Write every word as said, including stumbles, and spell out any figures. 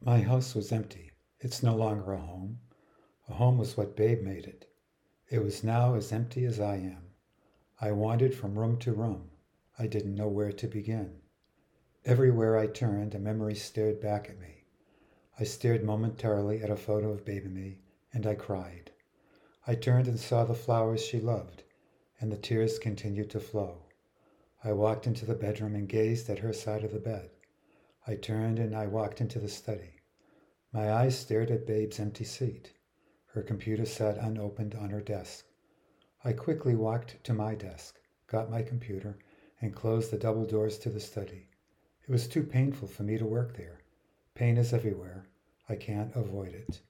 My house was empty. It's no longer a home. A home was what Babe made it. It was now as empty as I am. I wandered from room to room. I didn't know where to begin. Everywhere I turned, a memory stared back at me. I stared momentarily at a photo of Babe and me, and I cried. I turned and saw the flowers she loved, and the tears continued to flow. I walked into the bedroom and gazed at her side of the bed. I turned and I walked into the study. My eyes stared at Babe's empty seat. Her computer sat unopened on her desk. I quickly walked to my desk, got my computer, and closed the double doors to the study. It was too painful for me to work there. Pain is everywhere. I can't avoid it.